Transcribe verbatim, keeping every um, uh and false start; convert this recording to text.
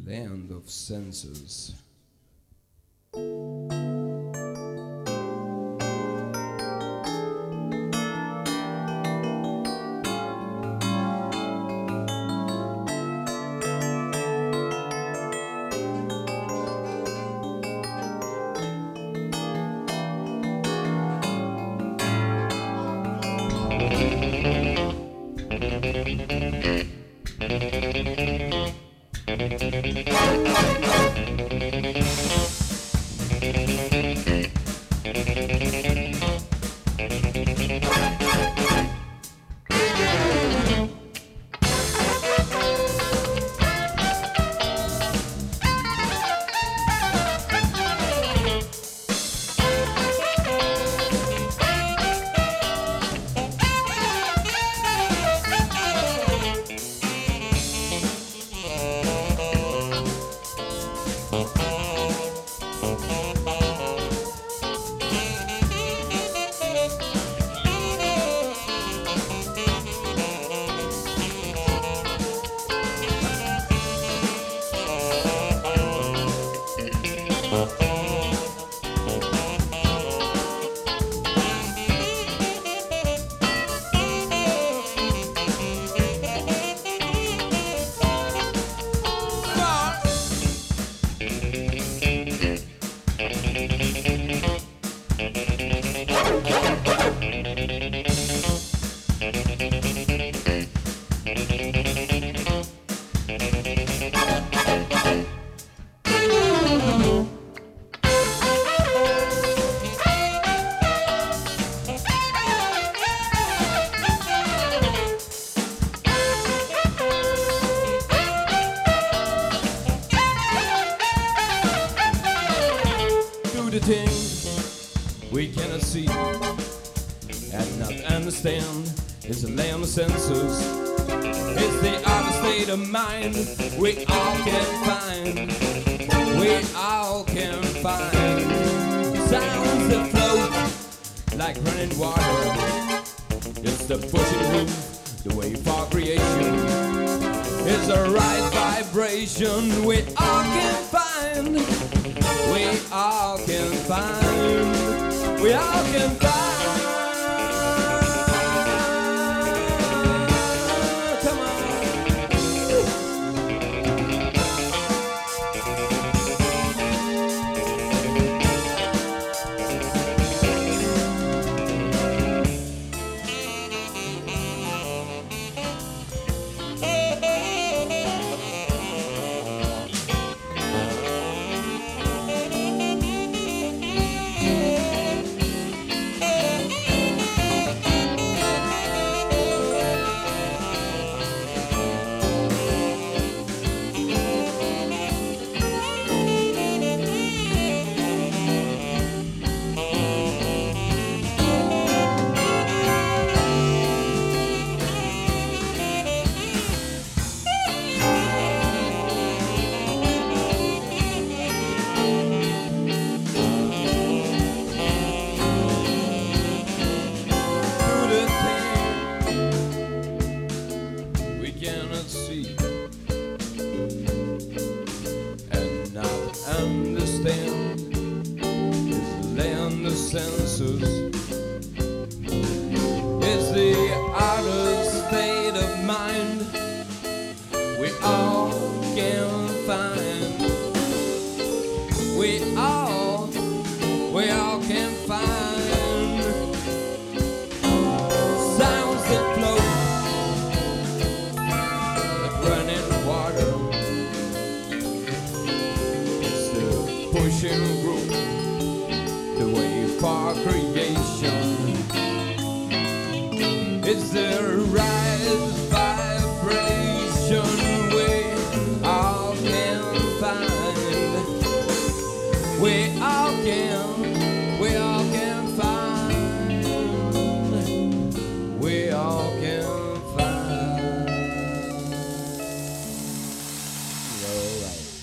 Land of senses. We cannot see and not understand. It's the land of senses. It's the other state of mind we all can find. We all can find sounds that float like running water. It's the pushing groove, the wave for creation. It's the right vibration we all can find. We all can find. We all can find. Come on. Senses. It's the outer state of mind we all can find. We all, we all can find sounds that float like running water. It's the pushing groove, the wave for creation. It's the right vibration we all can find. We all can